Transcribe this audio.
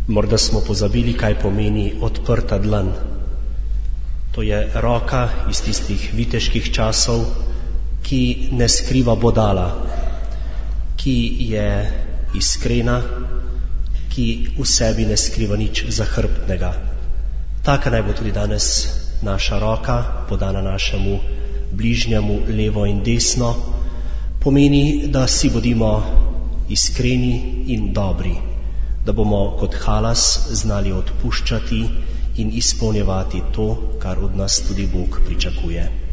Morda smo pozabili, kaj pomeni odprta dlan. To je roka iz tistih viteških časov, ki ne skriva bodala, ki je iskrena, ki v sebi ne skriva nič zahrbtnega. Taka naj bo tudi danes naša roka, podana našemu bližnjemu levo in desno. Pomeni, da si bodimo iskreni in dobri, da bomo kot Halas znali odpuščati in izpolnjevati to, kar od nas tudi Bog pričakuje.